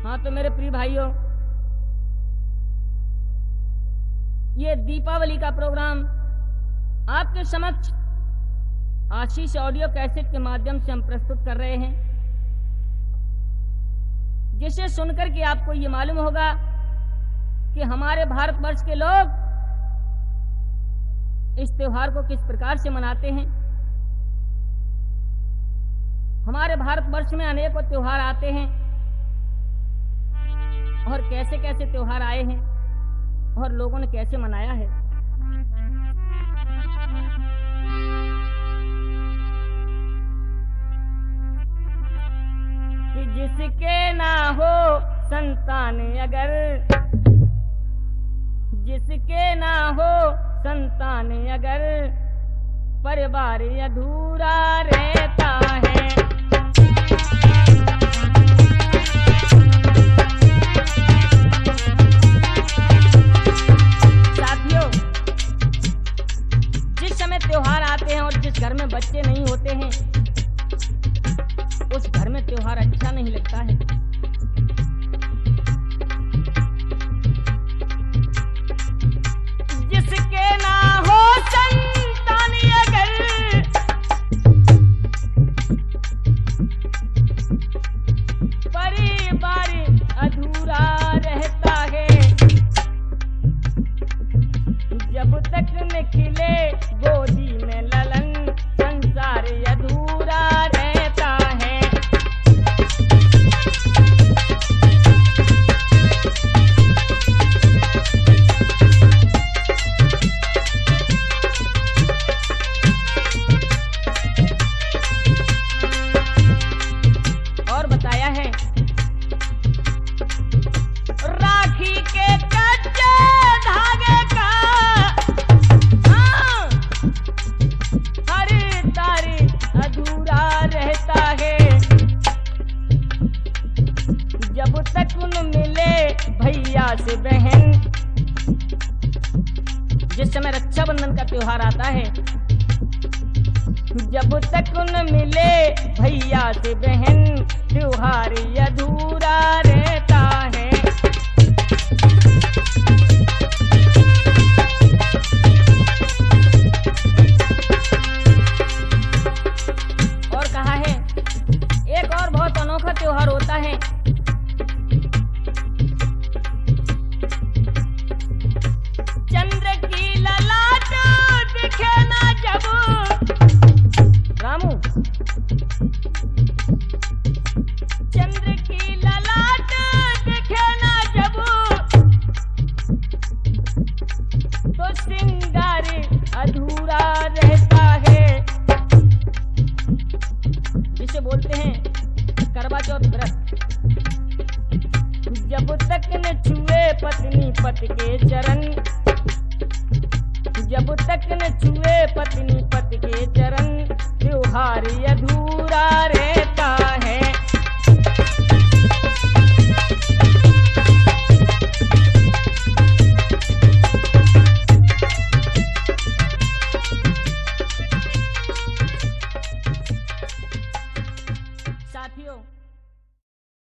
हाँ तो मेरे प्रिय भाइयों, ये दीपावली का प्रोग्राम आपके समक्ष आशीष ऑडियो कैसेट के माध्यम से हम प्रस्तुत कर रहे हैं, जिसे सुनकर के आपको ये मालूम होगा कि हमारे भारतवर्ष के लोग इस त्योहार को किस प्रकार से मनाते हैं। हमारे भारतवर्ष में अनेकों त्योहार आते हैं और कैसे कैसे त्योहार आए हैं और लोगों ने कैसे मनाया है। कि जिसके ना हो संतान अगर, जिसके ना हो संतान अगर, परिवार अधूरा रहता है। साथियों, जिस समय त्योहार आते हैं और जिस घर में बच्चे नहीं होते हैं, उस घर में त्योहार अच्छा नहीं लगता है। जिसके ना हो संतान अगर, परिवार अधूरा रहता है। जब तक न खिले गोदी में ललन, संसार अधूरा रहता है। और बताया है, राखी के कच्चे धागे का हर तारे अधूरा रहता है। जब तक न मिले भैया से बहन, जिस समय रक्षाबंधन का त्योहार आता है, जब तक न मिले भैया से बहन, त्योहार अधूरा रहता है। और कहा है, एक और बहुत अनोखा त्योहार होता है। चंद्र की ललाट दिखे ना जब, रामू, चंद्र की ललाट दिखे ना जब, तो श्रृंगार अधूरा रहता है। जिसे बोलते हैं करवा चौथ व्रत। जब तक न छुए पत्नी पति के चरण, जब तक न छुए पत्नी पति के चरण, त्योहार अधूरा रहता है।